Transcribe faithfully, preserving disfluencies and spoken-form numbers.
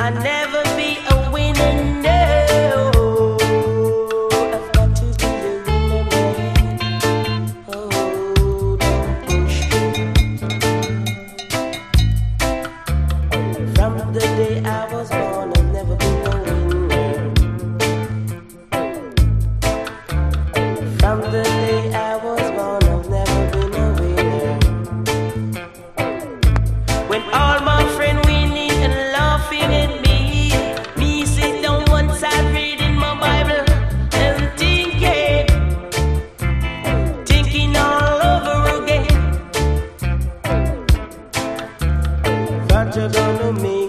I never be a winner, no. I've got to be the winner, man. Oh, don't push. From the day I was born, I've never been a winner. From the day I was born, I've never been a winner. When all my friends winning and laughing at me, me sit down one side reading my Bible and thinking, thinking all over again. What you gonna make?